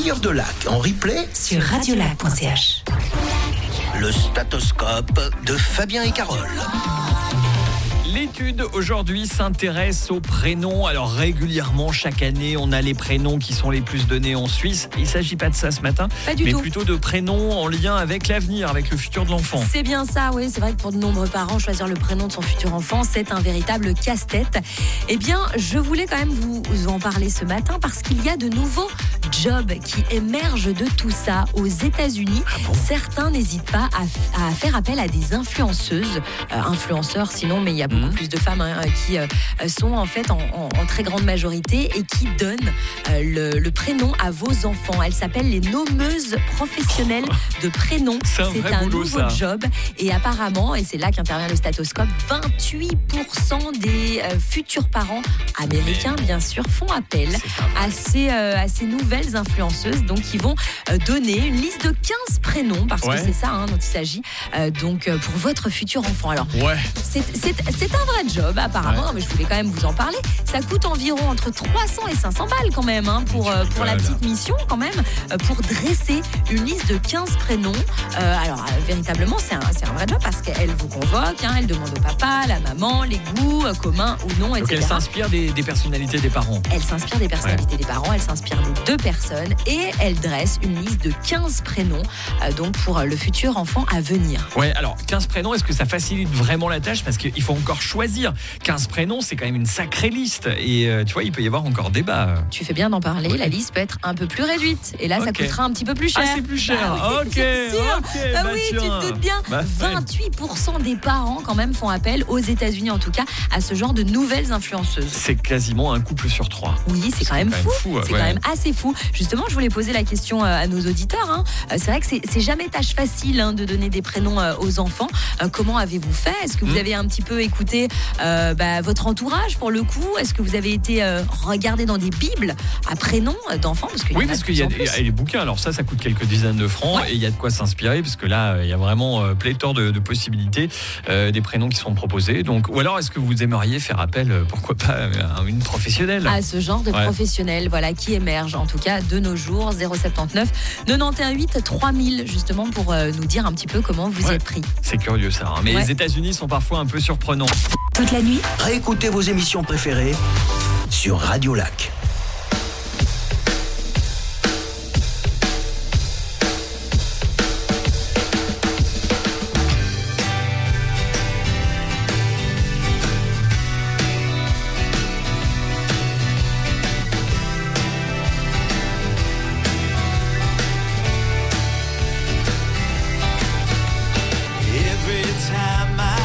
meilleur de Lac en replay sur radiolac.ch. Le statoscope de Fabien et Carole. L'étude aujourd'hui s'intéresse aux prénoms. Alors régulièrement, chaque année, on a les prénoms qui sont les plus donnés en Suisse. Il ne s'agit pas de ça ce matin, mais plutôt de prénoms en lien avec l'avenir, avec le futur de l'enfant. C'est bien ça, oui. C'est vrai que pour de nombreux parents, choisir le prénom de son futur enfant, c'est un véritable casse-tête. Eh bien, je voulais quand même vous en parler ce matin parce qu'il y a de nouveaux jobs qui émergent de tout ça aux États-Unis. Certains n'hésitent pas à faire appel à des influenceuses, influenceurs sinon, mais il y a beaucoup plus de femmes qui sont en fait en très grande majorité et qui donnent le prénom à vos enfants. Elles s'appellent les nommeuses professionnelles de prénoms. C'est un nouveau job et apparemment, et c'est là qu'intervient le statoscope, 28% des futurs parents américains, bien sûr, font appel à ces nouvelles influenceuses, donc qui vont donner une liste de 15 prénoms, parce que c'est ça dont il s'agit, donc pour votre futur enfant. Alors, c'est un vrai job apparemment, mais je voulais quand même vous en parler. Ça coûte environ entre 300 et 500 balles quand même pour la petite mission quand même, pour dresser une liste de 15 prénoms. Alors véritablement c'est un vrai job parce qu'elle vous convoque, elle demande au papa, la maman, les goûts communs ou non, etc. Donc elle s'inspire des personnalités des parents. Elle s'inspire des personnalités des parents, elle s'inspire des deux personnes et elle dresse une liste de 15 prénoms donc pour le futur enfant à venir. Ouais, alors 15 prénoms, est-ce que ça facilite vraiment la tâche? Parce qu'il faut encore choisir 15 prénoms, c'est quand même une sacrée liste. Et tu vois, il peut y avoir encore débat. Tu fais bien d'en parler, la liste peut être un peu plus réduite. Et là, ça coûtera un petit peu plus cher. Ah, c'est plus cher, oui, tu te doutes bien. 28% des parents, quand même, font appel, aux États-Unis en tout cas, à ce genre de nouvelles influenceuses. C'est quasiment un couple sur 3. Oui, c'est quand même fou. C'est quand même assez fou. Justement, je voulais poser la question à nos auditeurs. C'est vrai que c'est jamais tâche facile de donner des prénoms aux enfants. Comment avez-vous fait? Est-ce que vous avez un petit peu écouté votre entourage pour le coup? Est-ce que vous avez été regardé dans des bibles à prénoms d'enfants? Parce qu'il y a les bouquins, alors ça coûte quelques dizaines de francs et il y a de quoi s'inspirer parce que là il y a vraiment pléthore de possibilités, des prénoms qui sont proposés. Donc, ou alors est-ce que vous aimeriez faire appel, pourquoi pas, à une professionnelle? À ce genre de professionnel qui émerge en tout cas de nos jours. 079 91 8 3000 justement pour nous dire un petit peu comment vous êtes pris. C'est curieux ça, mais les États-Unis sont parfois un peu surprenants. Toute la nuit, réécoutez vos émissions préférées sur Radio Lac.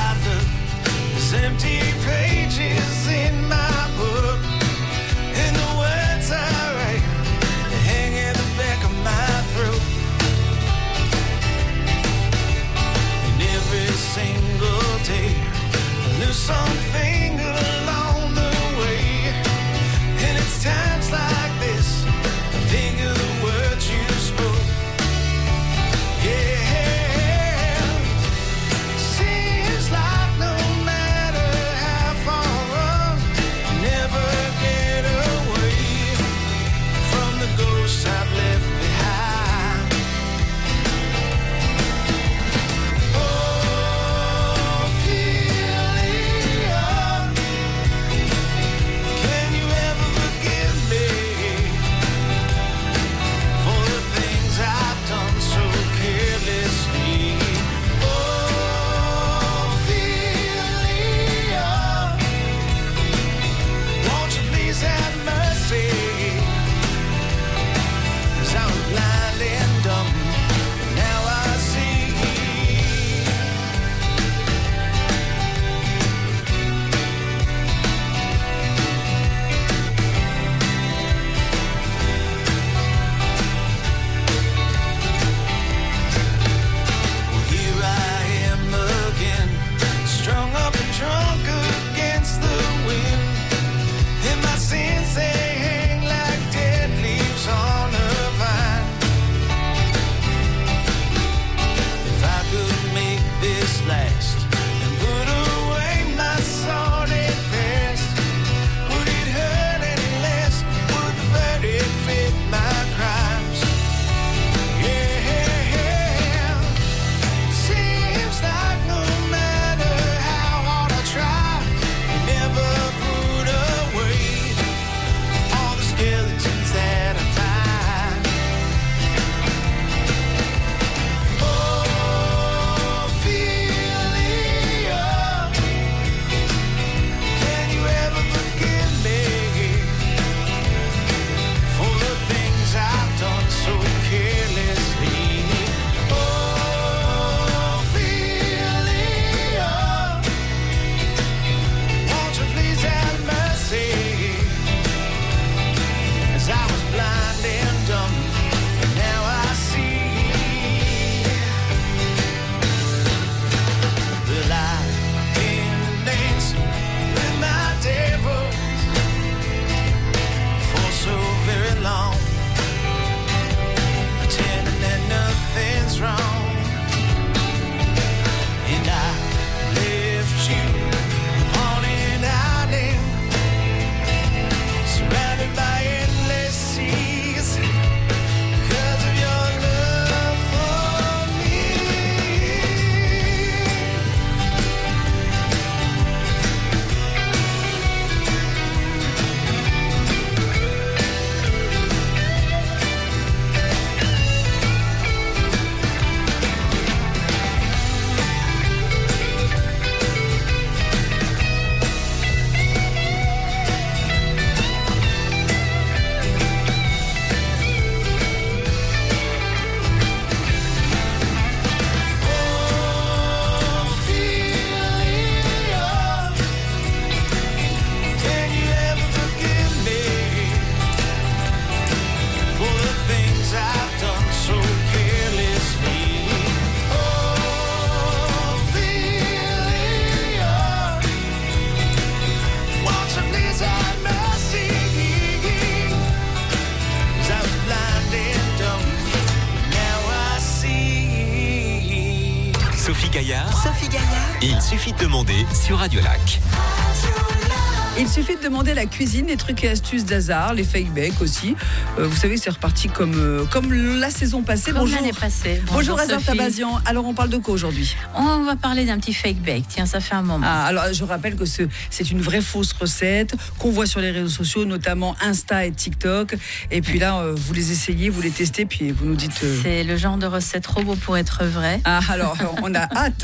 Empty pages in my book, and the Gaillard. Il suffit de demander sur Radio Lac. Il suffit de demander la cuisine, les trucs et astuces d'Hazard, les fake bakes aussi. Vous savez, c'est reparti comme la saison passée. Comme l'année passée. Bonjour Hazard Sophie. Tabazian. Alors, on parle de quoi aujourd'hui ? On va parler d'un petit fake bake. Tiens, ça fait un moment. Alors, je rappelle que c'est une vraie fausse recette qu'on voit sur les réseaux sociaux, notamment Insta et TikTok. Et puis là, vous les essayez, vous les testez, puis vous nous dites... C'est le genre de recette trop beau pour être vrai. Alors, on a hâte.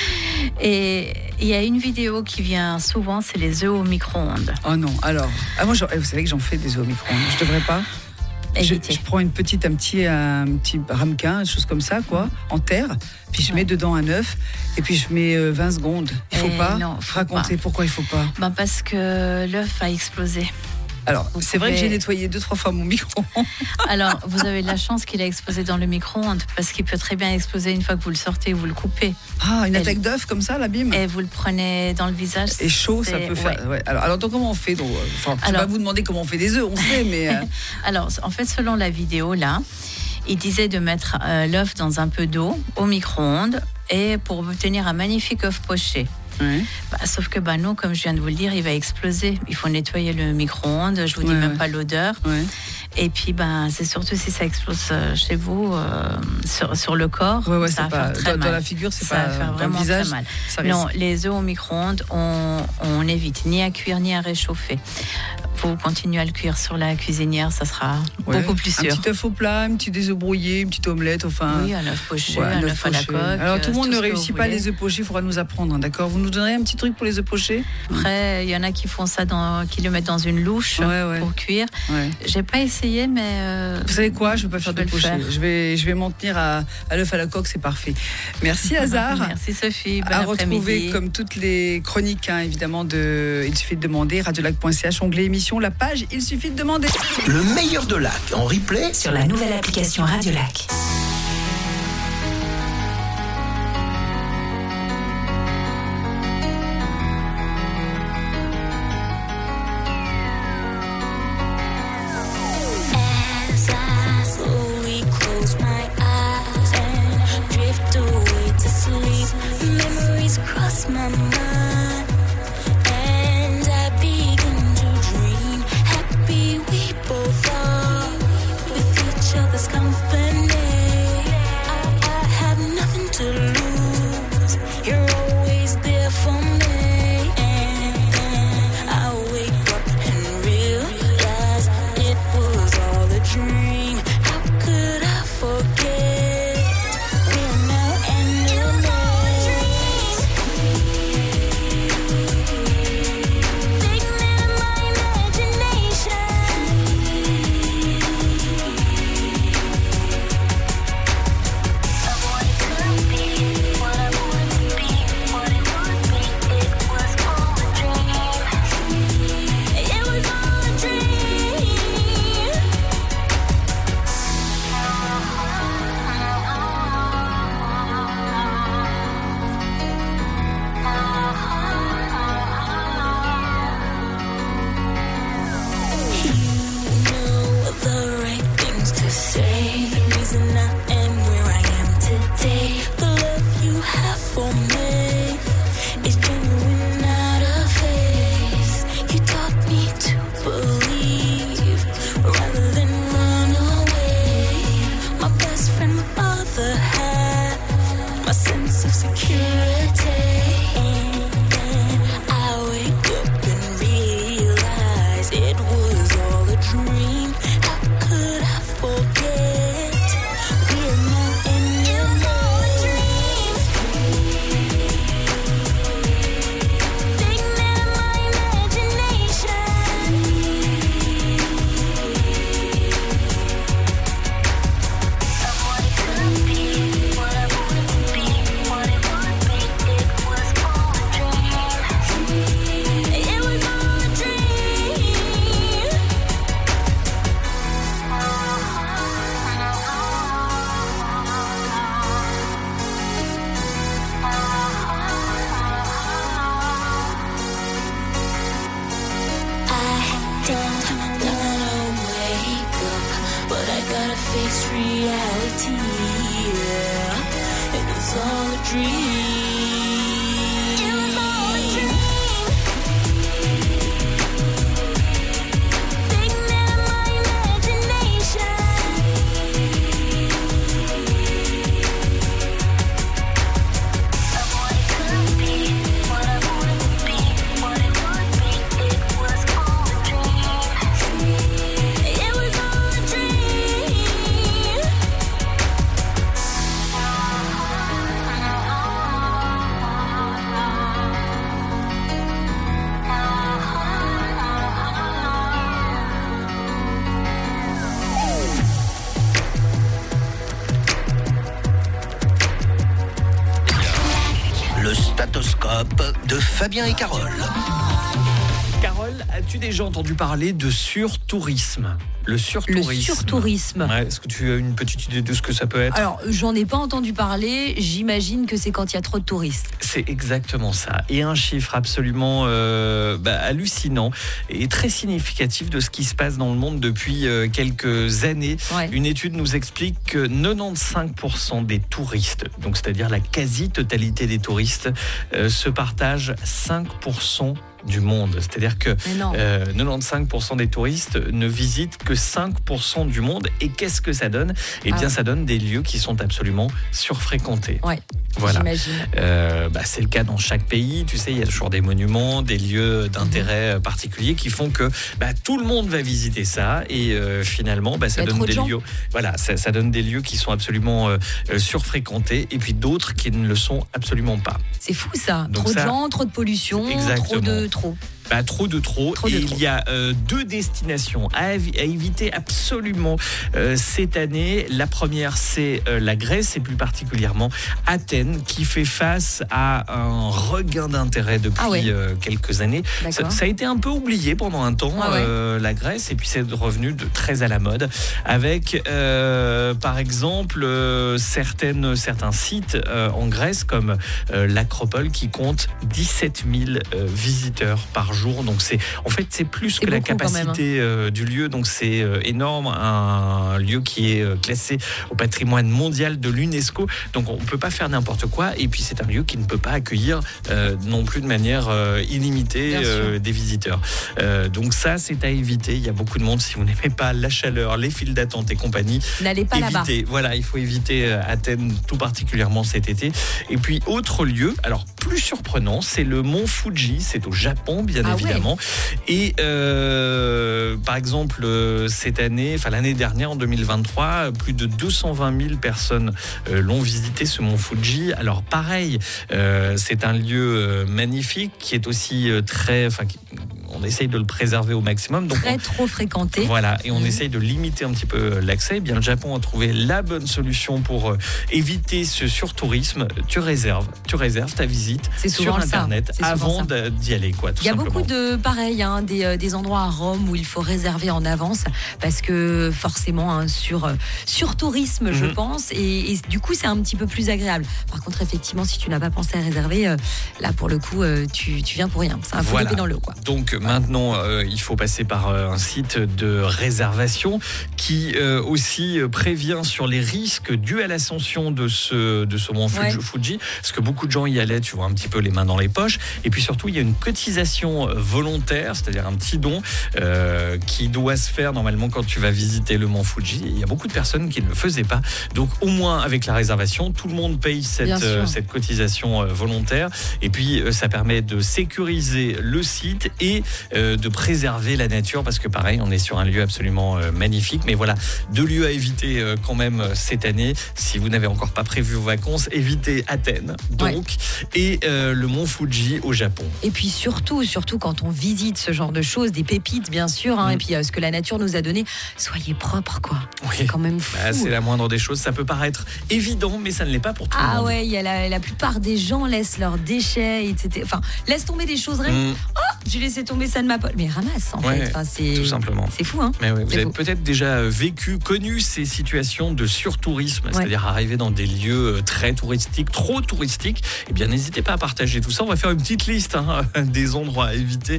Et il y a une vidéo qui vient souvent, c'est les œufs au micro-ondes. Oh non, alors... moi, vous savez que j'en fais des œufs au micro-ondes. Je devrais pas. Je prends un petit ramequin, une chose comme ça, quoi, en terre, puis je mets dedans un œuf, et puis je mets 20 secondes. Il faut pas raconter pourquoi il faut pas. Parce que l'œuf a explosé. Alors, c'est vrai que j'ai nettoyé 2-3 fois mon micro-ondes. Alors, vous avez de la chance qu'il a explosé dans le micro-ondes, parce qu'il peut très bien exploser une fois que vous le sortez, vous le coupez. Une attaque d'œuf comme ça, la bim. Et vous le prenez dans le visage. Et chaud, ça peut faire. Ouais. Alors, comment on fait donc, je vais pas vous demander comment on fait des œufs, on sait, mais. Alors, en fait, selon la vidéo là, il disait de mettre l'œuf dans un peu d'eau au micro-ondes et pour obtenir un magnifique œuf poché. Ouais. Sauf que nous, comme je viens de vous le dire, il va exploser. Il faut nettoyer le micro-ondes. Je vous dis même pas l'odeur. Ouais. Et puis, c'est surtout si ça explose chez vous, sur le corps. Ça va faire très mal. Dans la figure, c'est ça pas va faire vraiment le visage, très mal. Non, les œufs au micro-ondes, on évite ni à cuire ni à réchauffer. Faut continuer à le cuire sur la cuisinière, ça sera beaucoup plus sûr. Un petit œuf au plat, des œufs brouillés, une petite omelette, Oui, un œuf poché, un œuf à la coque. Alors tout le monde ne réussit pas les œufs pochés, il faudra nous apprendre, d'accord ? Vous nous donnerez un petit truc pour les œufs pochés ? Après, il y en a qui font ça, qui le mettent dans une louche pour cuire. Ouais. J'ai pas essayé, mais... Vous savez quoi ? Je ne vais pas faire de poché. Je vais m'en tenir à l'œuf à la coque, c'est parfait. Merci Hazard. Merci Sophie, bon à après-midi. Retrouver comme toutes les chroniques, évidemment, Il suffit de demander, radiolac.ch, onglet émission, la page Il suffit de demander. Le meilleur de Lac en replay sur la nouvelle application Radio Lac. Cross my mind, and I begin to dream. Happy we both are with each other's company. I have nothing to lose. You're always there for me. And then I wake up and realize it was all a dream. How could I forget? We're now enemies. face reality. Yeah. It's was all a dream. It was all a dream. Figment of my imagination. Of what it could be, what I wanted to be, what it would be. It was all a dream. It was all a dream. Le statoscope de Fabien et Carole. Carole, as-tu déjà entendu parler de surtourisme ? Le Le surtourisme. surtourisme. Ouais, est-ce que tu as une petite idée de ce que ça peut être ? Alors, j'en ai pas entendu parler. J'imagine que c'est quand il y a trop de touristes. C'est exactement ça. Et un chiffre absolument hallucinant et très significatif de ce qui se passe dans le monde depuis quelques années. Ouais. Une étude nous explique que 95% des touristes, donc c'est-à-dire la quasi-totalité des touristes, se partagent 5% du monde. C'est-à-dire que Mais non. 95% des touristes ne visitent que 5% du monde. Et qu'est-ce que ça donne ? Eh bien, ça donne des lieux qui sont absolument surfréquentés. Ouais, Voilà. j'imagine. C'est le cas dans chaque pays. Tu sais, il y a toujours des monuments, des lieux d'intérêt particuliers qui font que tout le monde va visiter ça. Et finalement, ça Il y a donne trop de des gens. lieux. Voilà, ça donne des lieux qui sont absolument surfréquentés, et puis d'autres qui ne le sont absolument pas. C'est fou ça. Donc Trop ça- de gens, trop de pollution, trop de trop. Trop de trop. Trop de Et trop. il y a 2 destinations à éviter absolument cette année. La première, c'est la Grèce, et plus particulièrement Athènes, qui fait face à un regain d'intérêt depuis quelques années. D'accord. Ça a été un peu oublié pendant un temps, la Grèce, et puis c'est revenu très à la mode, avec par exemple certains sites en Grèce, comme l'Acropole, qui compte 17 000 visiteurs par jour. Donc c'est plus que la beaucoup quand même, capacité du lieu, donc c'est énorme, un lieu qui est classé au patrimoine mondial de l'UNESCO. Donc on ne peut pas faire n'importe quoi, et puis c'est un lieu qui ne peut pas accueillir non plus de manière illimitée des visiteurs. Donc ça, c'est à éviter. Il y a beaucoup de monde. Si vous n'aimez pas la chaleur, les files d'attente et compagnie, N'allez pas là-bas. voilà, il faut éviter Athènes tout particulièrement cet été. Et puis autre lieu, alors plus surprenant, c'est le mont Fuji. C'est au Japon, bien évidemment. Et par exemple, cette année, l'année dernière, en 2023, plus de 220 000 personnes l'ont visité, ce mont Fuji. Alors pareil, c'est un lieu magnifique qui est aussi on essaye de le préserver au maximum. Donc Trop fréquenté. Voilà, et on essaye de limiter un petit peu l'accès. Eh bien, le Japon a trouvé la bonne solution pour éviter ce surtourisme. Tu réserves ta visite sur Internet avant d'y aller, quoi. Il y a beaucoup de des endroits à Rome où il faut réserver en avance, parce que forcément sur tourisme, je pense, et du coup c'est un petit peu plus agréable. Par contre, effectivement, si tu n'as pas pensé à réserver, là pour le coup tu viens pour rien. C'est un fou d'épée dans l'eau, quoi. Donc maintenant, il faut passer par un site de réservation qui aussi prévient sur les risques dus à l'ascension de ce mont Fuji, parce que beaucoup de gens y allaient, tu vois, un petit peu les mains dans les poches. Et puis surtout, il y a une cotisation volontaire, c'est-à-dire un petit don qui doit se faire normalement quand tu vas visiter le mont Fuji. Et il y a beaucoup de personnes qui ne le faisaient pas. Donc au moins avec la réservation, tout le monde paye cette cotisation volontaire. Et puis ça permet de sécuriser le site et de préserver la nature, parce que pareil, on est sur un lieu absolument magnifique. Mais voilà, 2 lieux à éviter quand même cette année. Si vous n'avez encore pas prévu vos vacances, évitez Athènes et le mont Fuji au Japon. Et puis surtout quand on visite ce genre de choses, des pépites bien sûr, et puis ce que la nature nous a donné, soyez propres, quoi. Oui. C'est quand même fou. C'est la moindre des choses. Ça peut paraître évident, mais ça ne l'est pas pour tout le monde. Ah ouais, il y a la plupart des gens laissent leurs déchets, etc. Laisse tomber des choses rien. J'ai laissé tomber ça de ma poche. Mais ramasse, en fait. C'est tout simplement. C'est fou, hein. Mais vous avez peut-être déjà connu ces situations de surtourisme, c'est-à-dire arriver dans des lieux très touristiques, trop touristiques. Eh bien, n'hésitez pas à partager tout ça. On va faire une petite liste des endroits à éviter.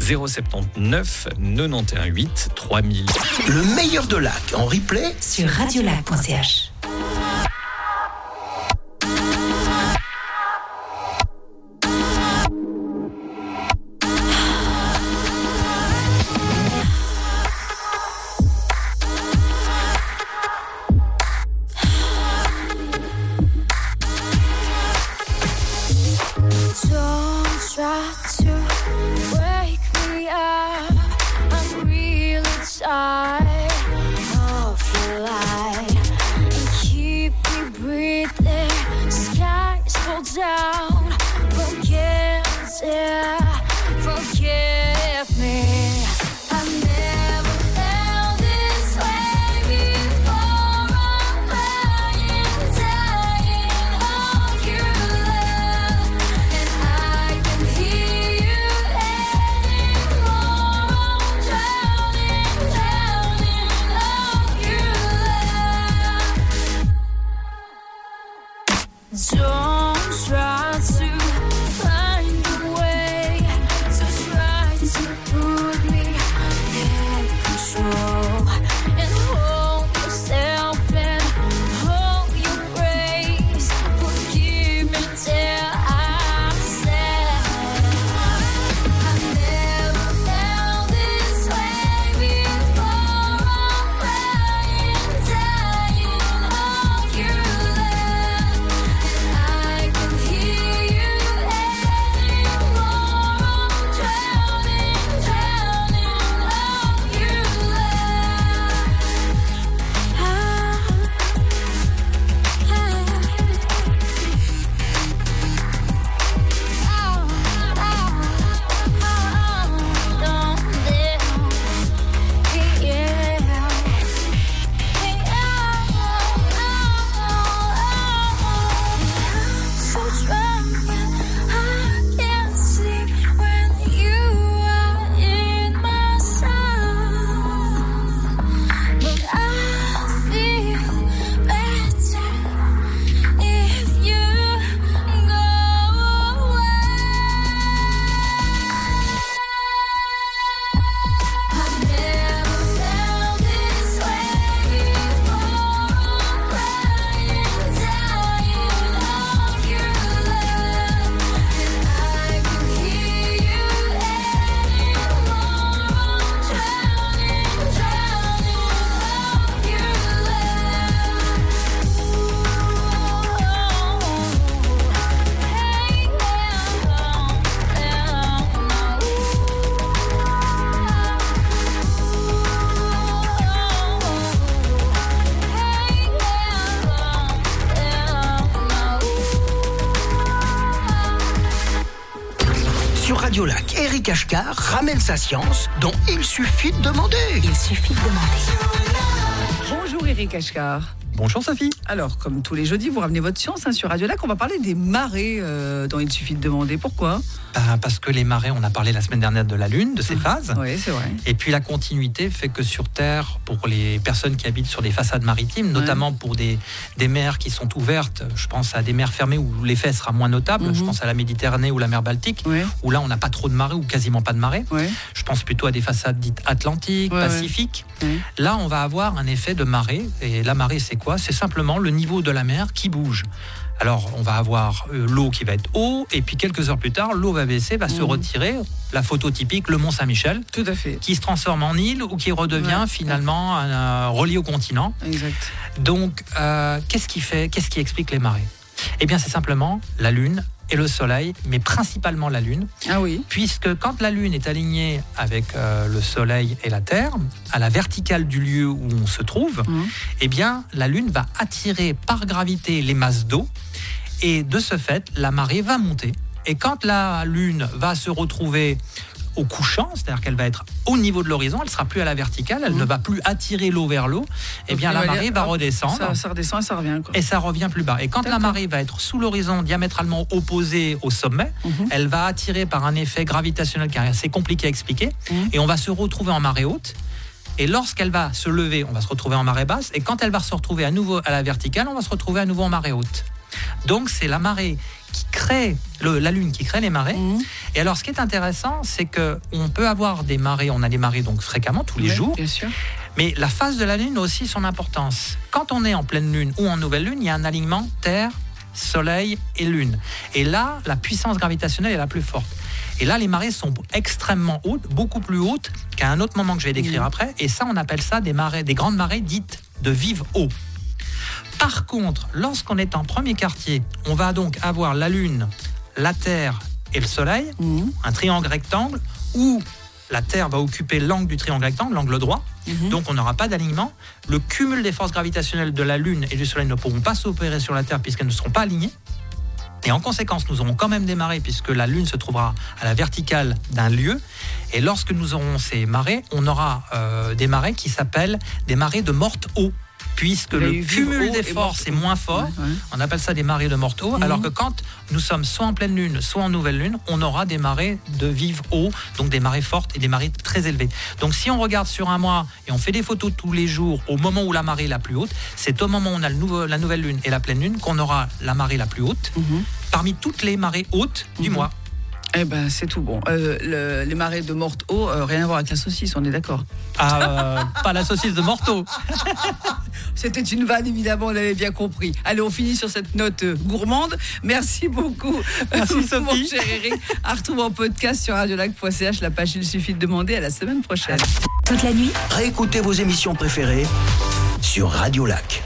079 91 8 3000. Le meilleur de Lac en replay sur radiolac.ch. down. Forgive me. I've never felt this way before. I'm crying, dying of your love, and I can hear you anymore. I'm drowning of your love. Don't try to find a way to try to put me in control and hold yourself and hold your grace. Forgive me till I say I've never felt this way before. I'm crying, dying of your love, and I can hear you anymore. I'm drowning of your So drunk, I can't sleep when you are in my sight. But I feel better if you go away. I've never felt this way before. I'm crying, dying of your love, and I can hear you anymore. I'm drowning of your Sur Radio Lac, Eric Ashkar ramène sa science dont il suffit de demander. Il suffit de demander. Bonjour Eric Ashkar. Bonjour Sophie. Alors, comme tous les jeudis, vous ramenez votre science sur Radio Lac. On va parler des marées dont il suffit de demander. Pourquoi ? Parce que les marées, on a parlé la semaine dernière de la Lune, de ses phases. Oui, c'est vrai. Et puis la continuité fait que sur Terre, pour les personnes qui habitent sur des façades maritimes, notamment pour des mers qui sont ouvertes, je pense à des mers fermées où l'effet sera moins notable, je pense à la Méditerranée ou la mer Baltique, où là on n'a pas trop de marée ou quasiment pas de marée. Je pense plutôt à des façades dites atlantiques, pacifiques. Là on va avoir un effet de marée. Et la marée c'est quoi ? C'est simplement le niveau de la mer qui bouge. Alors, on va avoir l'eau qui va être haut, et puis quelques heures plus tard, l'eau va baisser, va se retirer. La photo typique, le Mont Saint-Michel, tout à fait, qui se transforme en île ou qui redevient finalement relié au continent. Exact. Donc, qu'est-ce qui explique les marées ? Eh bien, c'est simplement la Lune et le Soleil, mais principalement la Lune. Ah oui. Puisque quand la Lune est alignée avec le Soleil et la Terre, à la verticale du lieu où on se trouve, eh bien, la Lune va attirer par gravité les masses d'eau, et de ce fait, la marée va monter. Et quand la Lune va se retrouver au couchant, c'est-à-dire qu'elle va être au niveau de l'horizon, elle ne sera plus à la verticale, elle ne va plus attirer l'eau vers l'eau, et bien la marée va redescendre. Ça redescend et ça revient. Et ça revient plus bas. Et quand la marée va être sous l'horizon, diamétralement opposée au sommet, elle va attirer par un effet gravitationnel qui est assez compliqué à expliquer, et on va se retrouver en marée haute. Et lorsqu'elle va se lever, on va se retrouver en marée basse, et quand elle va se retrouver à nouveau à la verticale, on va se retrouver à nouveau en marée haute. Donc c'est la marée qui crée, la Lune qui crée les marées. Et alors ce qui est intéressant, c'est qu'on peut avoir des marées, on a des marées donc fréquemment, tous les jours. Bien sûr. Mais la phase de la Lune a aussi son importance. Quand on est en pleine Lune ou en nouvelle Lune, il y a un alignement Terre, Soleil et Lune. Et là, la puissance gravitationnelle est la plus forte. Et là, les marées sont extrêmement hautes, beaucoup plus hautes qu'à un autre moment que je vais décrire après. Et ça, on appelle ça des grandes marées dites de vive eau. Par contre, lorsqu'on est en premier quartier, on va donc avoir la Lune, la Terre et le Soleil, un triangle rectangle, où la Terre va occuper l'angle du triangle rectangle, l'angle droit, donc on n'aura pas d'alignement. Le cumul des forces gravitationnelles de la Lune et du Soleil ne pourront pas s'opérer sur la Terre puisqu'elles ne seront pas alignées. Et en conséquence, nous aurons quand même des marées puisque la Lune se trouvera à la verticale d'un lieu. Et lorsque nous aurons ces marées, on aura des marées qui s'appellent des marées de morte-eau. Puisque le cumul des forces est moins fort, on appelle ça des marées de morte-eau, alors que quand nous sommes soit en pleine lune, soit en nouvelle lune, on aura des marées de vive eau, donc des marées fortes et des marées très élevées. Donc si on regarde sur un mois et on fait des photos tous les jours au moment où la marée est la plus haute, c'est au moment où on a la nouvelle lune et la pleine lune qu'on aura la marée la plus haute, parmi toutes les marées hautes du mois. Eh ben, c'est tout bon. Les marées de morte-eau, rien à voir avec la saucisse, on est d'accord. Pas la saucisse de morteau. C'était une vanne, évidemment, on l'avait bien compris. Allez, on finit sur cette note gourmande. Merci beaucoup. Merci Sophie. Mon cher Eric. À retrouver en podcast sur radiolac.ch. La page, il suffit de demander. À la semaine prochaine. Toute la nuit, Réécoutez vos émissions préférées sur Radio Lac.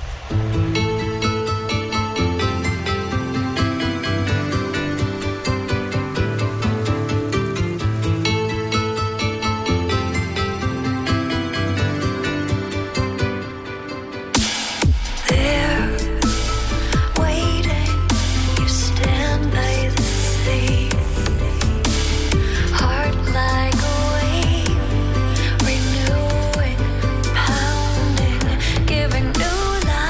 Giving new life.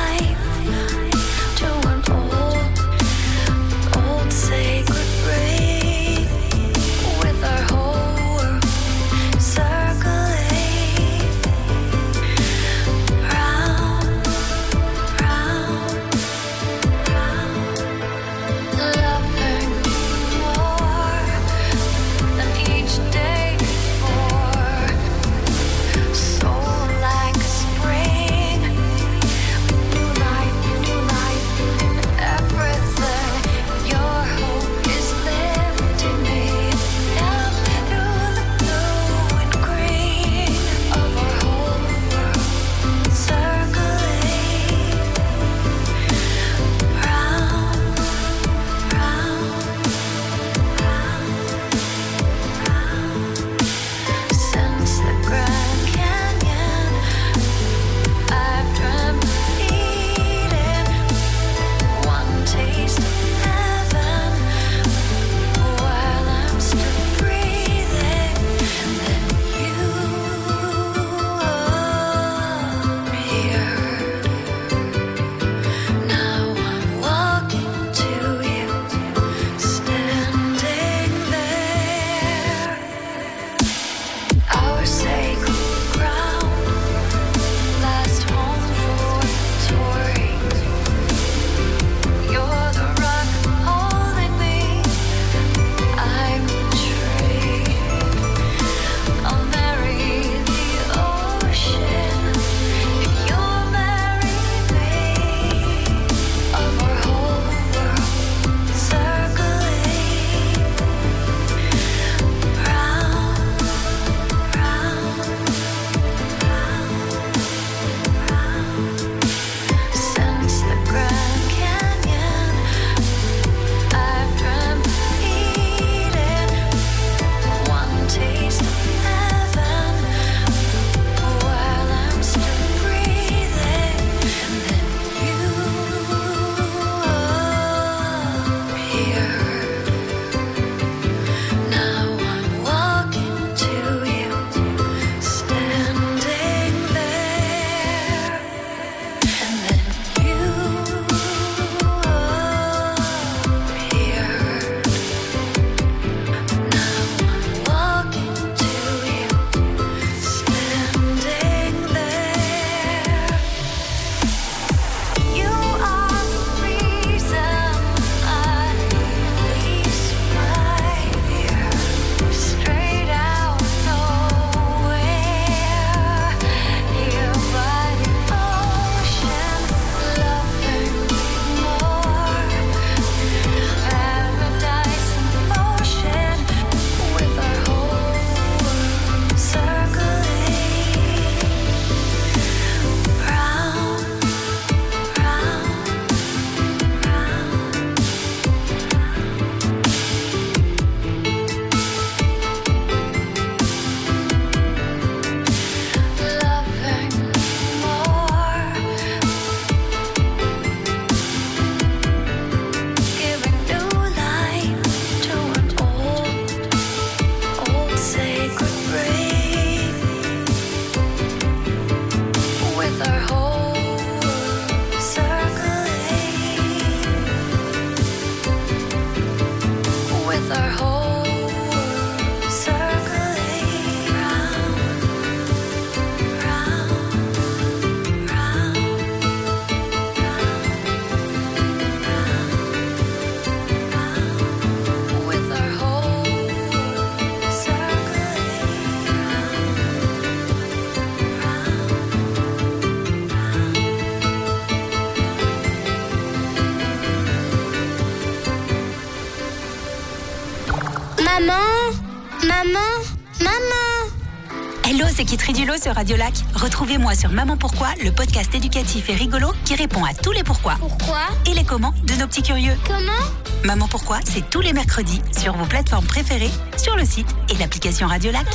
Maman. Hello, c'est Kitri Dulot sur Radio Lac. Retrouvez-moi sur Maman Pourquoi, le podcast éducatif et rigolo qui répond à tous les pourquoi Pourquoi? et les comment de nos petits curieux. Comment? Maman Pourquoi, c'est tous les mercredis sur vos plateformes préférées, sur le site et l'application Radio Lac.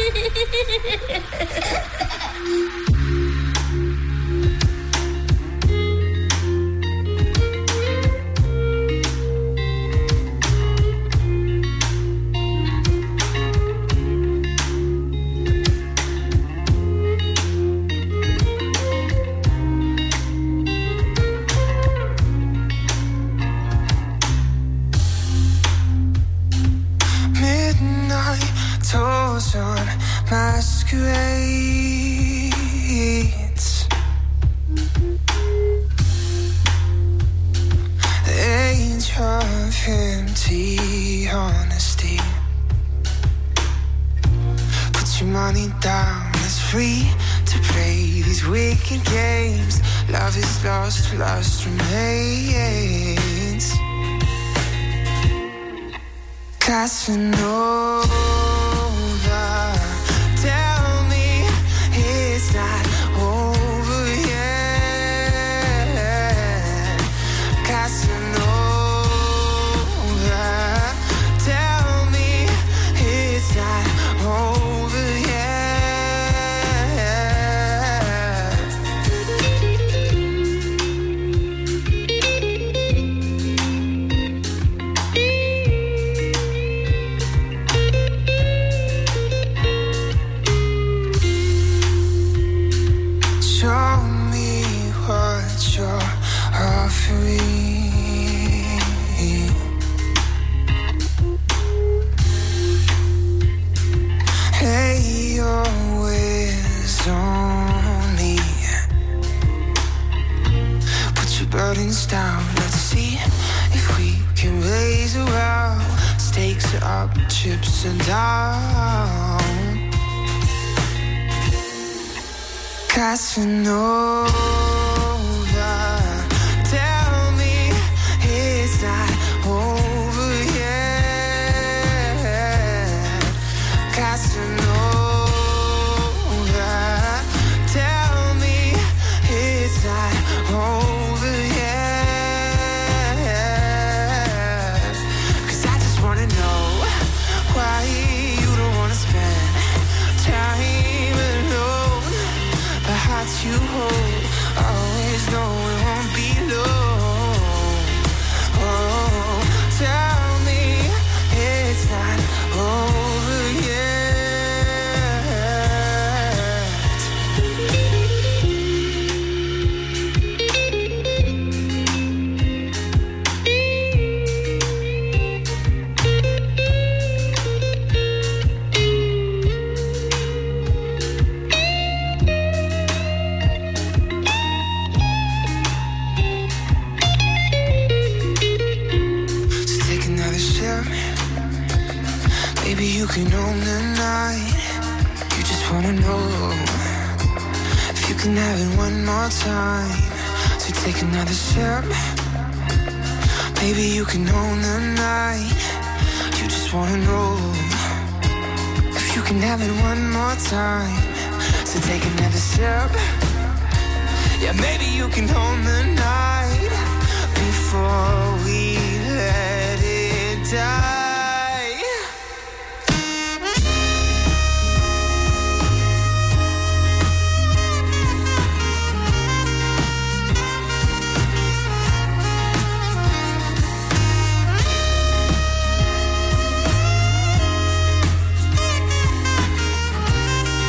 Toes on masquerades. The age of empty honesty. Put your money down, it's free to play these wicked games. Love is lost, lust remains. Casanova, tell me it's not over yet. Casanova, tell me it's not over yet. Show me what you're offering. Lay your wares on me. Put your burdens down. Let's see if we can raise a row. Stakes are up, chips are down. Casanova, tell me it's not over yet. Casanova, tell me it's not over yet. 'Cause I just wanna know why you don't wanna spend time alone. The hearts you hold, always know it won't be long. Oh, tell me it's not over yet. So take another sip. Maybe you can own the night. You just wanna know if you can have it one more time. So take another sip. Maybe you can own the night. You just wanna know if you can have it one more time. So take another sip. Yeah, maybe you can own the night before we let it die.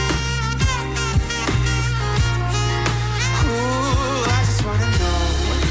Ooh, I just wanna know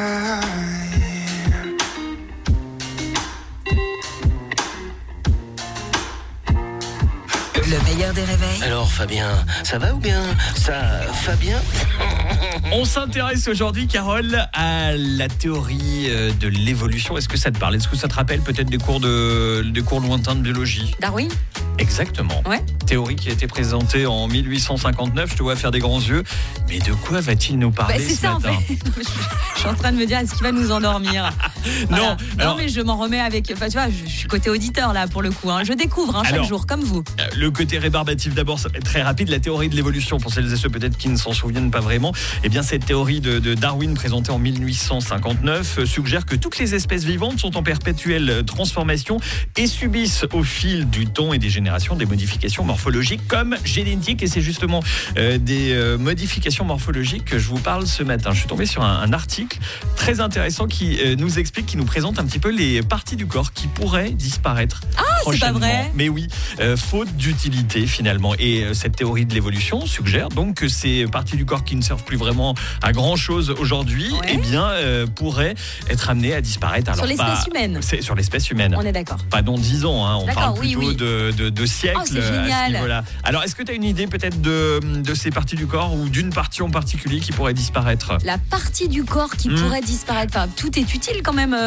Le meilleur des réveils. Alors Fabien, ça va ou bien ça, Fabien? On s'intéresse aujourd'hui, Carole, à la théorie de l'évolution. Est-ce que ça te parle? Est-ce que ça te rappelle peut-être des cours lointains de biologie? Darwin? Exactement. Ouais. Théorie qui a été présentée en 1859. Je te vois faire des grands yeux. Mais de quoi va-t-il nous parler c'est ce ça matin? en fait. Je suis en train de me dire, est-ce qu'il va nous endormir? Voilà. Non, mais je m'en remets avec. Enfin, tu vois, je suis côté auditeur là pour le coup. Je découvre chaque jour, comme vous. Le côté rébarbatif d'abord, ça va être très rapide. La théorie de l'évolution, pour celles et ceux peut-être qui ne s'en souviennent pas vraiment, eh bien cette théorie de Darwin présentée en 1859 suggère que toutes les espèces vivantes sont en perpétuelle transformation et subissent au fil du temps et des générations des modifications morphologiques comme génétiques. Et c'est justement des modifications morphologiques que je vous parle ce matin. Je suis tombé sur un article très intéressant qui nous explique, qui nous présente un petit peu les parties du corps qui pourraient disparaître prochainement. C'est pas vrai? Mais oui, faute d'utilité finalement. Et cette théorie de l'évolution suggère donc que ces parties du corps qui ne servent plus vraiment à grand chose aujourd'hui, eh bien pourraient être amenées à disparaître. Alors, sur l'espèce humaine. C'est sur l'espèce humaine. On est d'accord. Pas dans 10 ans, on parle plutôt de siècles c'est à génial. ce niveau-là. Alors, est-ce que tu as une idée peut-être de ces parties du corps ou d'une partie en particulier qui pourrait disparaître? La partie du corps qui pourrait disparaître. Enfin, tout est utile quand même.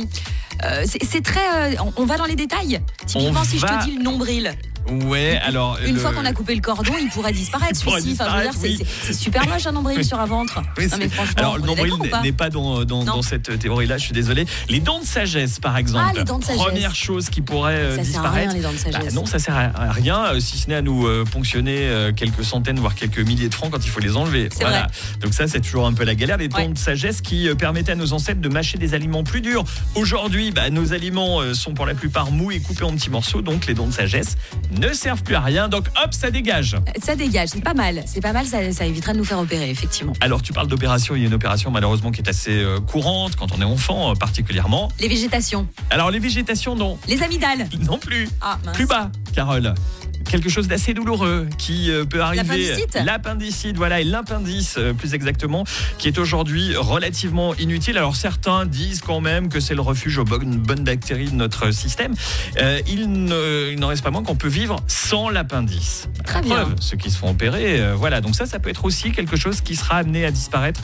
C'est très. On va dans les détails. Typiquement, si je te dis le nombril. Ouais, alors. Une fois qu'on a coupé le cordon, il pourrait disparaître. Celui-ci, enfin, je veux dire, c'est super moche un nombril sur un ventre. Oui, non mais franchement, alors le nombril n'est pas dans cette théorie-là. Je suis désolé. Les dents de sagesse, par exemple. Ah, les dents de sagesse. Première chose qui pourrait ça disparaître. Sert à rien, les dents de sagesse. Non, ça sert à rien, si ce n'est à nous ponctionner quelques centaines, voire quelques milliers de francs quand il faut les enlever. C'est vrai. Donc ça, c'est toujours un peu la galère. Les dents de sagesse qui permettaient à nos ancêtres de mâcher des aliments plus durs. Aujourd'hui, nos aliments sont pour la plupart mous et coupés en petits morceaux, donc les dents de sagesse ne servent plus à rien. Donc hop, ça dégage. Ça dégage, c'est pas mal. Ça évitera de nous faire opérer, effectivement. Alors tu parles d'opération, il y a une opération malheureusement qui est assez courante quand on est enfant particulièrement. Les végétations. Alors les végétations, non. Les amygdales. Non plus. Ah, mince. Plus bas, Carole. Quelque chose d'assez douloureux qui peut arriver. L'appendicite, voilà, et l'appendice plus exactement, qui est aujourd'hui relativement inutile. Alors certains disent quand même que c'est le refuge aux bonnes bactéries de notre système. Il n'en reste pas moins qu'on peut vivre sans l'appendice. Très bien. Preuve, ceux qui se font opérer, voilà. Donc ça peut être aussi quelque chose qui sera amené à disparaître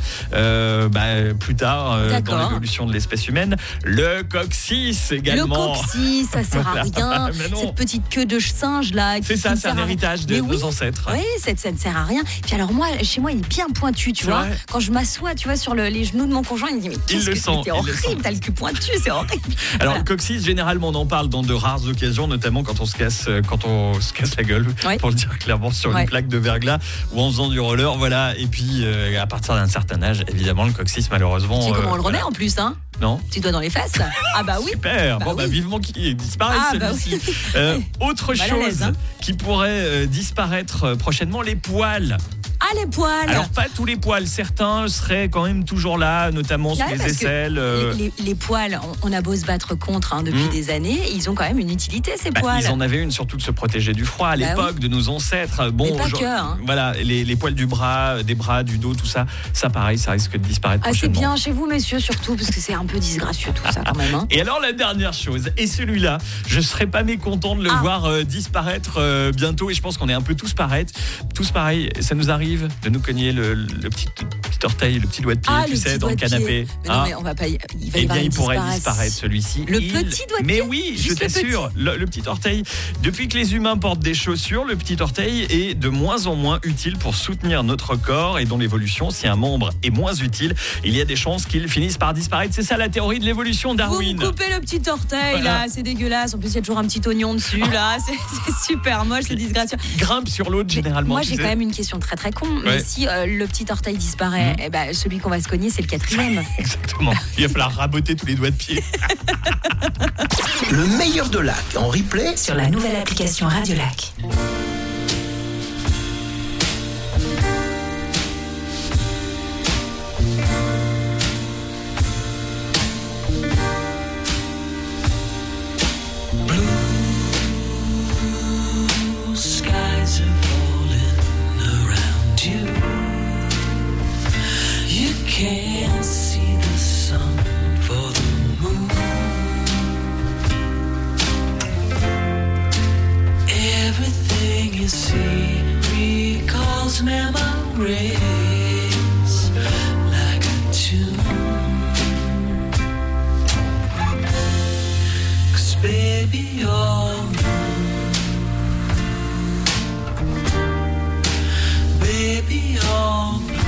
plus tard dans l'évolution de l'espèce humaine. Le coccyx également. Le coccyx, ça sert à rien. Cette petite queue de singe là. C'est ça, c'est un héritage de nos ancêtres. Oui, ça ne sert à rien. Puis alors moi, chez moi, il est bien pointu, tu vois. Quand je m'assois, tu vois, sur les genoux de mon conjoint, il me dit mais qu'est-ce que c'est horrible, t'as le cul pointu, c'est horrible. Alors le coccyx, généralement, on en parle dans de rares occasions, notamment quand on se casse la gueule, pour le dire clairement, sur une plaque de verglas ou en faisant du roller, voilà. Et puis à partir d'un certain âge, évidemment, le coccyx, malheureusement. Tu sais comment on le remet en plus, hein? Non. Tu dois dans les fesses. Ah bah oui. Super. Vivement qu'il disparaisse celui-ci. Autre chose qui pourrait disparaître prochainement, les poils. Ah, les poils. Alors pas tous les poils, certains seraient quand même toujours là, notamment sur les aisselles. Les poils, on a beau se battre contre depuis des années, ils ont quand même une utilité, ces poils. Ils en avaient une, surtout de se protéger du froid à l'époque de nos ancêtres. Bon, mais pas que, voilà, les poils du bras, des bras, du dos, tout ça, pareil, ça risque de disparaître prochainement. C'est bien chez vous, messieurs, surtout, parce que c'est un peu disgracieux tout ça quand même. Hein. Et alors la dernière chose, et celui-là, je serais pas mécontent de le voir disparaître bientôt, et je pense qu'on est un peu tous pareils, ça nous arrive de nous cogner le petit orteil, le petit doigt de pied, tu sais, dans le canapé. Mais non, mais on va pas. Il pourrait disparaître celui-ci. Le petit doigt de pied. Mais oui, je t'assure, le petit orteil. Depuis que les humains portent des chaussures, le petit orteil est de moins en moins utile pour soutenir notre corps, et dans l'évolution, si un membre est moins utile, il y a des chances qu'il finisse par disparaître. C'est ça la théorie de l'évolution, Darwin. Vous coupez le petit orteil, là, c'est dégueulasse. En plus, il y a toujours un petit oignon dessus, là. C'est super moche, c'est disgracieux. Il grimpe sur l'autre généralement. Moi, j'ai quand même une question très très con. Mais si le petit orteil disparaît, celui qu'on va se cogner, c'est le 4e. Exactement. Il va falloir raboter tous les doigts de pied. Le meilleur de Lac en replay sur la nouvelle application Radio Lac. Skies are falling around you. You can't see the sun. Baby, you're blue. Baby, you're blue.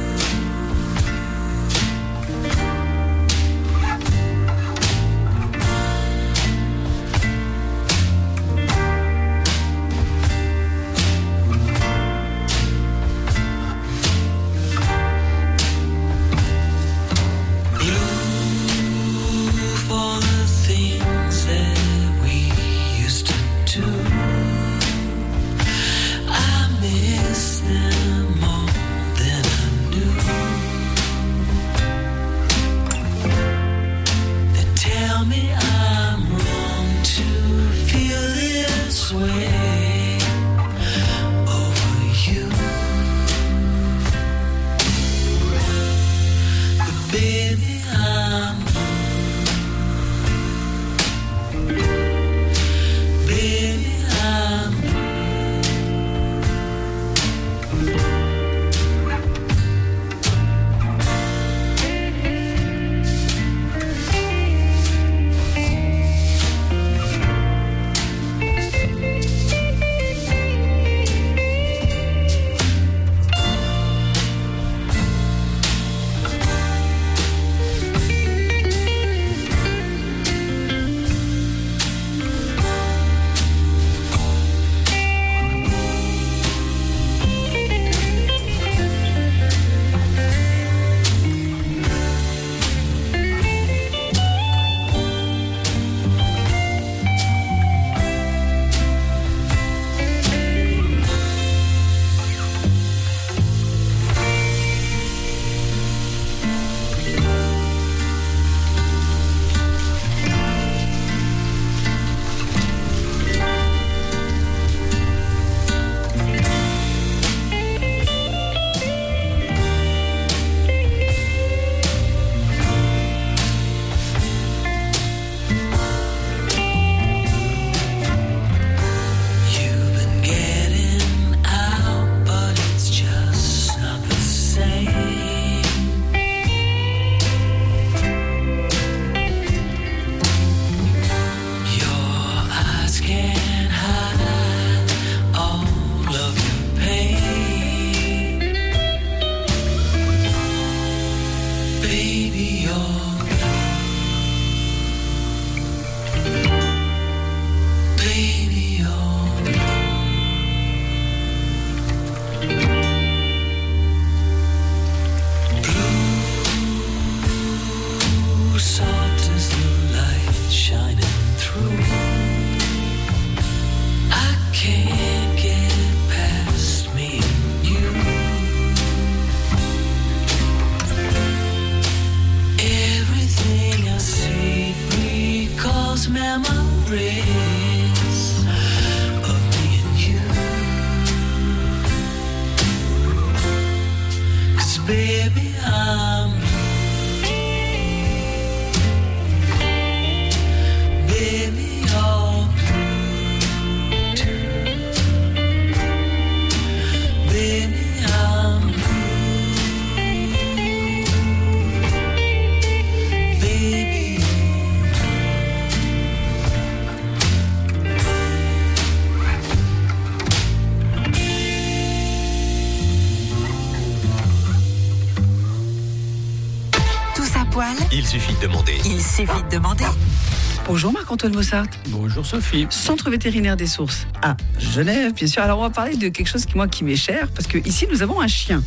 Il suffit de demander. Il suffit de demander. Bonjour Marc-Antoine Bossart. Bonjour Sophie. Centre vétérinaire des Sources à Genève, bien sûr. Alors on va parler de quelque chose qui m'est cher, parce que ici nous avons un chien.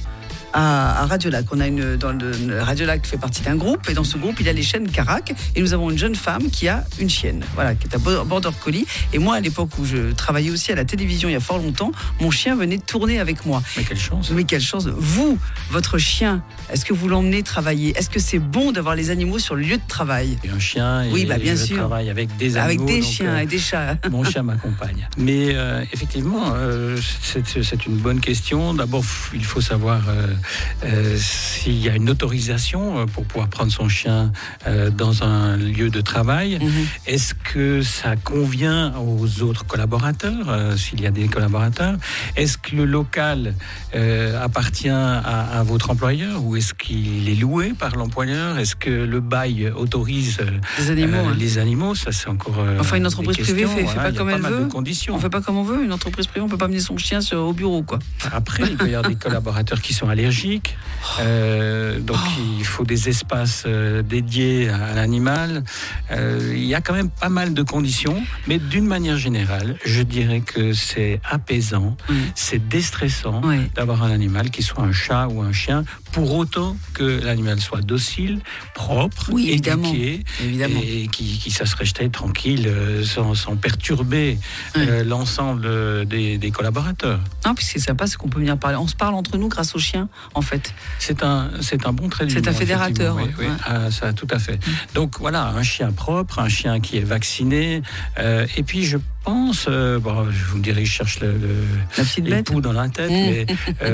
À Radio-Lac. On a dans le Radio-Lac fait partie d'un groupe, et dans ce groupe, il y a les chiennes Carac, et nous avons une jeune femme qui a une chienne, voilà, qui est un border collie. Et moi, à l'époque où je travaillais aussi à la télévision il y a fort longtemps, mon chien venait tourner avec moi. Mais quelle chance. Mais quelle chance. Vous, votre chien, est-ce que vous l'emmenez travailler? Est-ce que c'est bon d'avoir les animaux sur le lieu de travail? Et un chien, oui, bien je sûr. travaille avec des animaux. Avec des chiens et des chats. Mon chien m'accompagne. Mais effectivement, c'est une bonne question. D'abord, il faut savoir s'il y a une autorisation pour pouvoir prendre son chien dans un lieu de travail, est-ce que ça convient aux autres collaborateurs, s'il y a des collaborateurs? Est-ce que le local appartient à votre employeur ou est-ce qu'il est loué par l'employeur? Est-ce que le bail autorise les animaux? Ça, c'est encore enfin, une entreprise privée fait pas comme elle veut. On fait pas comme on veut. Une entreprise privée, on peut pas mener son chien au bureau, quoi. Après, il peut y avoir des collaborateurs qui sont allergiques, donc il faut des espaces dédiés à l'animal. Il y a quand même pas mal de conditions, mais d'une manière générale, je dirais que c'est apaisant, c'est déstressant d'avoir un animal qui soit un chat ou un chien, pour autant que l'animal soit docile, propre, éduqué, et qui sache rester tranquille sans perturber l'ensemble des collaborateurs. Non, puis ce qui est sympa, c'est qu'on peut venir parler. On se parle entre nous grâce aux chiens, en fait. C'est un bon trait d'union. C'est un fédérateur. Oui. Ça, tout à fait. Donc voilà, un chien propre, un chien qui est vacciné, et puis je pense, je vous dirais, je cherche le pouls dans la tête, mais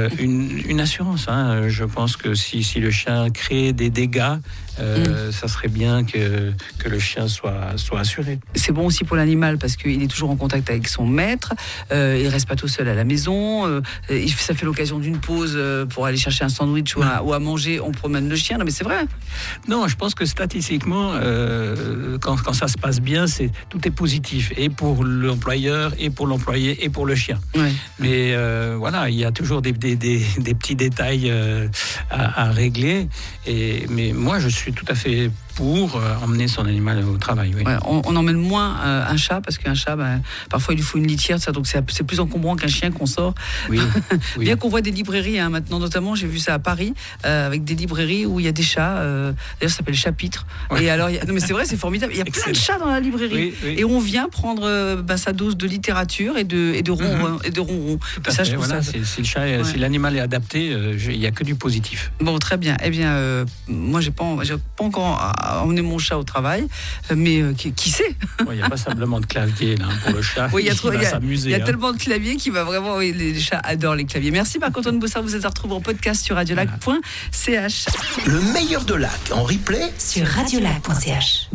une assurance. Je pense que si le chien crée des dégâts, ça serait bien que le chien soit assuré. C'est bon aussi pour l'animal parce qu'il est toujours en contact avec son maître, il reste pas tout seul à la maison, ça fait l'occasion d'une pause pour aller chercher un sandwich ou à manger, on promène le chien. Non mais c'est vrai. Non, je pense que statistiquement, quand ça se passe bien, tout est positif, et pour l'employeur, et pour l'employé, et pour le chien. Ouais. Mais voilà, il y a toujours des petits détails à régler, mais moi je suis tout à fait pour emmener son animal au travail. Oui. Ouais, on emmène moins un chat, parce qu'un chat, parfois il lui faut une litière, ça, donc c'est plus encombrant qu'un chien qu'on sort. Oui. Bien qu'on voit des librairies maintenant, notamment j'ai vu ça à Paris, avec des librairies où il y a des chats, d'ailleurs ça s'appelle Chapitre. Ouais. Et alors, non mais c'est vrai, c'est formidable, il y a plein de chats dans la librairie. Oui. Et on vient prendre sa dose de littérature et de ronron. Tout à fait, voilà, si l'animal est adapté, il n'y a que du positif. Bon, très bien. Eh bien, moi j'ai pas encore emmener mon chat au travail, mais qui sait? Il n'y a pas simplement de clavier là, pour le chat. Oui, il y a tellement de claviers qui va vraiment. Oui, les chats adorent les claviers. Merci Marc-Antoine Bossard, vous êtes à retrouver en podcast sur radiolac.ch. Le meilleur de Lac en replay sur radiolac.ch.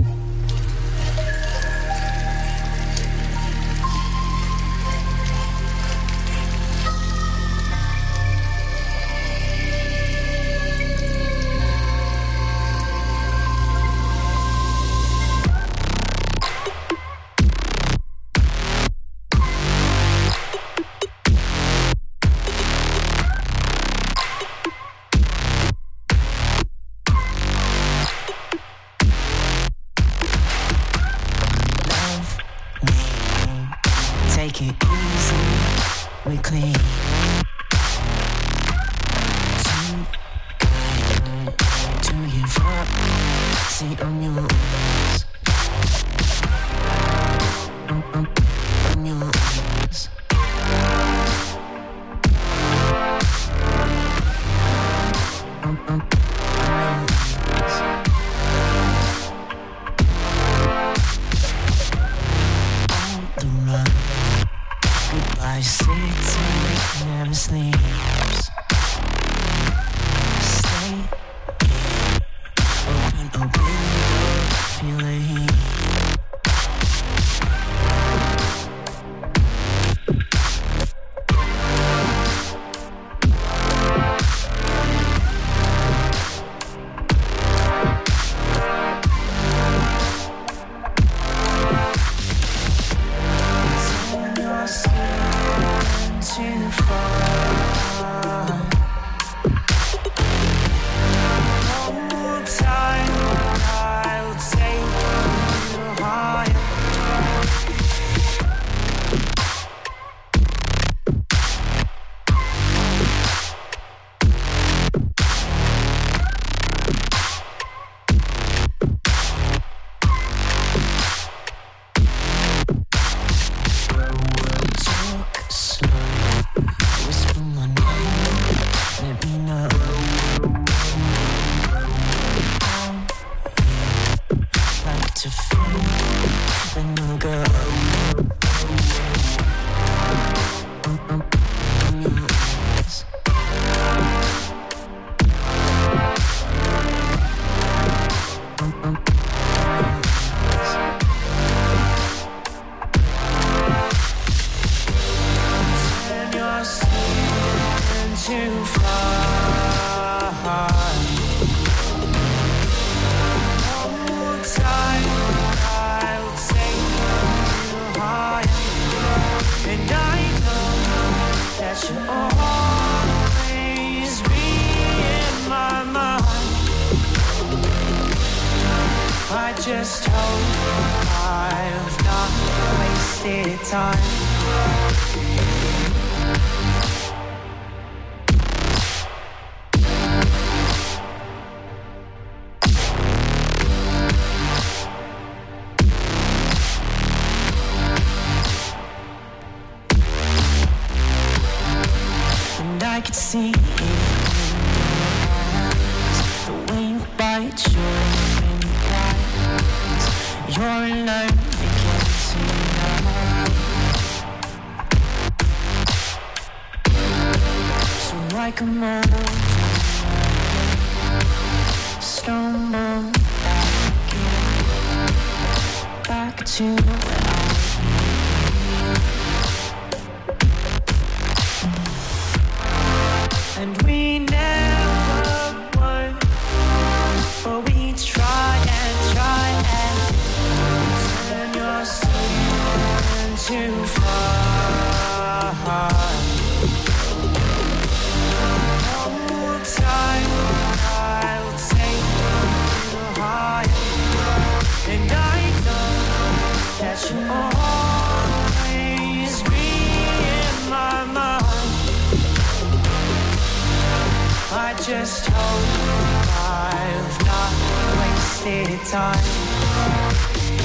I just hope I've not wasted time. And I could see it in your eyes, the way you bite your implies. You're learning tonight. So like a mountain, stumble back to where I and we never were, but we try and turn your sin too far. Hold tight, I'll take you higher, and I know that you'll always be in my mind. I just hope I've not wasted time.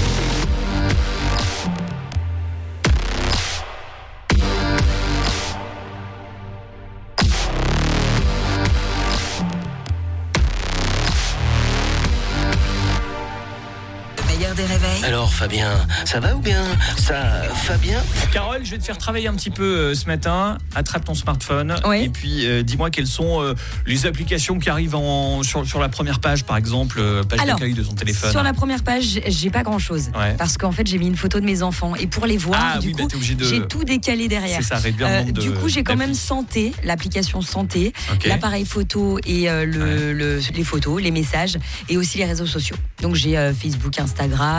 Des réveils. Alors Fabien, ça va ou bien? Ça, Fabien? Carole, je vais te faire travailler un petit peu ce matin. Attrape ton smartphone et puis dis-moi quelles sont les applications qui arrivent sur la première page, par exemple, page d'accueil de ton téléphone. Sur la première page, j'ai pas grand-chose. Parce qu'en fait, j'ai mis une photo de mes enfants. Et pour les voir, du coup, j'ai tout décalé derrière. C'est ça, réduire le nombre de... Du coup, j'ai quand même Santé, l'application Santé, l'appareil photo et les photos, les messages, et aussi les réseaux sociaux. Donc j'ai Facebook, Instagram,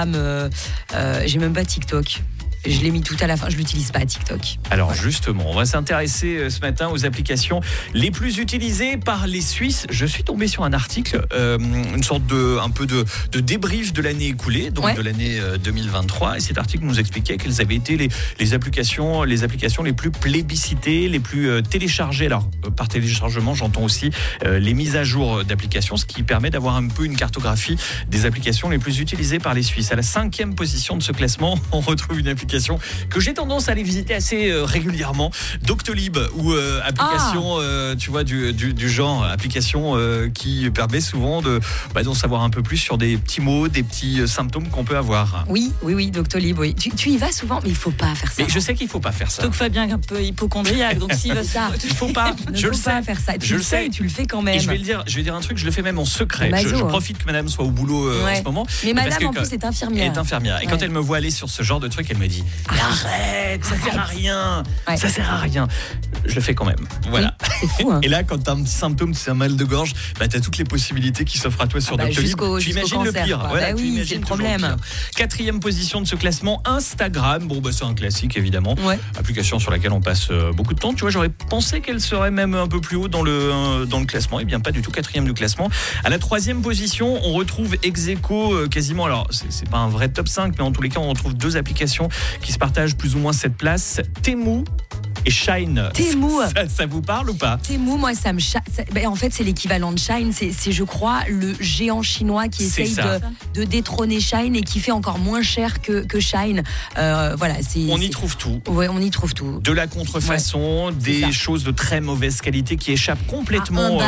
j'ai même pas TikTok. Je l'ai mis tout à la fin, je l'utilise pas TikTok. Alors justement, on va s'intéresser ce matin aux applications les plus utilisées par les Suisses. Je suis tombé sur un article, une sorte de débrief de l'année écoulée, donc de l'année 2023. Et cet article nous expliquait quelles avaient été les applications les plus plébiscitées, les plus téléchargées. Alors par téléchargement, j'entends aussi les mises à jour d'applications, ce qui permet d'avoir un peu une cartographie des applications les plus utilisées par les Suisses. À la 5e position de ce classement, on retrouve une application que j'ai tendance à aller visiter assez régulièrement, Doctolib, ou application tu vois du genre application qui permet souvent d'en savoir un peu plus sur des petits mots, des petits symptômes qu'on peut avoir. Oui, Doctolib, oui. Tu y vas souvent, mais il faut pas faire ça. Mais je sais qu'il faut pas faire ça. Donc Fabien est un peu hypochondriaque, donc s'il veut ça, il faut pas. Je le sais. Faire ça. Tu le sais et tu le fais quand même. Et je vais dire un truc, je le fais même en secret. Je profite que madame soit au boulot en ce moment. Mais madame en plus est infirmière. Et quand elle me voit aller sur ce genre de truc, elle me dit arrête, ça sert à rien. Ça sert à rien. Je le fais quand même. Voilà. C'est fou, hein. Et là, quand t'as un petit symptôme, c'est un mal de gorge, t'as toutes les possibilités qui s'offrent à toi sur Doctolib. Tu imagines le pire. Voilà, oui, c'est le problème. 4e position de ce classement, Instagram. Bon, c'est un classique évidemment. Application sur laquelle on passe beaucoup de temps. Tu vois, j'aurais pensé qu'elle serait même un peu plus haut dans le classement. Eh bien, pas du tout. 4e du classement. À la 3e position, on retrouve ex-aequo quasiment. Alors, c'est pas un vrai top 5, mais en tous les cas, on retrouve 2 applications qui se partagent plus ou moins cette place. Temu et Shine. Temu. Ça vous parle ou pas? Temu, moi, ça me... en fait, c'est l'équivalent de Shine. C'est, je crois, le géant chinois qui essaye de détrôner Shine et qui fait encore moins cher que Shine. Voilà, on y trouve tout. Oui, on y trouve tout. De la contrefaçon, des choses de très mauvaise qualité qui échappent complètement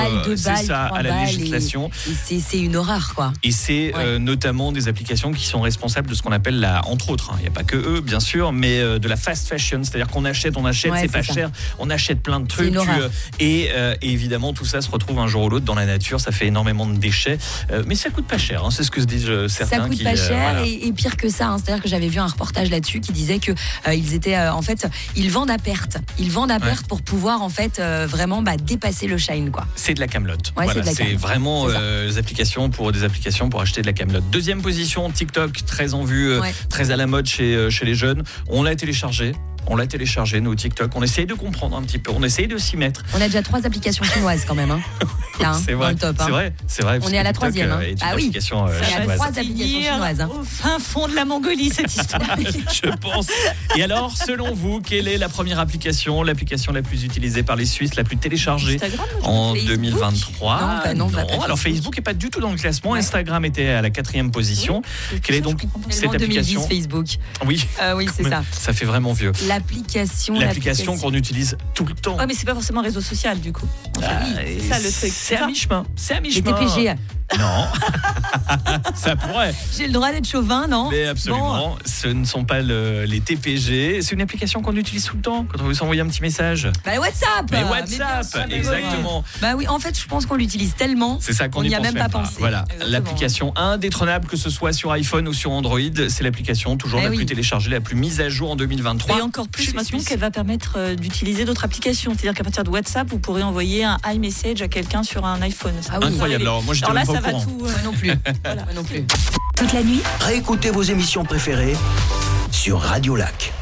à la législation. Et c'est une horreur, quoi. Et c'est notamment des applications qui sont responsables de ce qu'on appelle entre autres, il n'y a pas que eux, bien sûr, mais de la fast fashion, c'est-à-dire qu'on achète, c'est pas cher, on achète plein de trucs et évidemment tout ça se retrouve un jour ou l'autre dans la nature, ça fait énormément de déchets, mais ça coûte pas cher, c'est ce que se disent certains. Ça coûte pas cher et pire que ça, c'est-à-dire que j'avais vu un reportage là-dessus qui disait que ils étaient en fait ils vendent à perte, pour pouvoir en fait vraiment dépasser le Shine, quoi. C'est de la camelote. C'est vraiment des applications pour acheter de la camelote. 2e position, TikTok, très en vue, très à la mode chez les jeunes. On l'a téléchargé. On l'a téléchargé, nous, TikTok. On essaye de comprendre un petit peu. On essaye de s'y mettre. On a déjà 3 applications chinoises quand même. Hein. Là, c'est vrai. dans le top. Hein. C'est vrai. On est à la 3e. Hein. Ah oui. Il y a 3 applications chinoises. Hein. Au fin fond de la Mongolie, cette histoire. Je pense. Et alors, selon vous, quelle est la première application, l'application la plus utilisée par les Suisses, la plus téléchargée en 2023? Non. Alors, Facebook n'est pas du tout dans le classement. Instagram était à la 4e position. Quelle est donc cette application? 2010 Facebook. Oui. Oui, c'est ça. Ça fait vraiment vieux. L'application qu'on utilise tout le temps. Ouais, mais c'est pas forcément réseau social du coup. C'est ça le truc. C'est à mi-chemin. Les TPG. Non. Ça pourrait. J'ai le droit d'être chauvin, non? Mais absolument. Ce ne sont pas les TPG. C'est une application qu'on utilise tout le temps quand on veut s'envoyer un petit message. WhatsApp. Mais WhatsApp, exactement. Oui, en fait, je pense qu'on l'utilise tellement. C'est ça qu'on n'y a même pas pensé. Voilà, l'application indétrônable, que ce soit sur iPhone ou sur Android, c'est l'application toujours la plus téléchargée, la plus mise à jour en 2023. Et encore plus maintenant qu'elle va permettre d'utiliser d'autres applications. C'est-à-dire qu'à partir de WhatsApp, vous pourrez envoyer un iMessage à quelqu'un sur un iPhone. Incroyable. Alors moi, j'étais même pas au courant. Moi non plus. Moi non plus. Toute la nuit, Réécoutez vos émissions préférées sur Radio Lac.